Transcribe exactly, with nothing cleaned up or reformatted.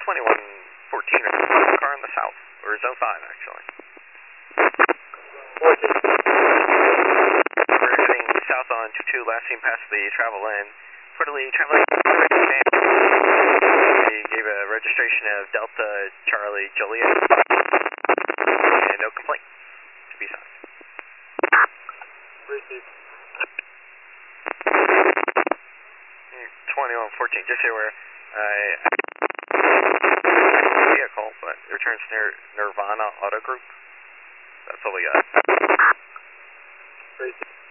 twenty-one fourteen, car on the south, or zone five actually. fourteen. We're heading south on two two, last seen past the travel lane. Reportedly traveling. We gave a registration of Delta Charlie Juliet. And no complaint to be signed. Received. twenty-one fourteen, just so you're aware. Uh, vehicle, but it returns near Nirvana Auto Group. That's all we got. Received.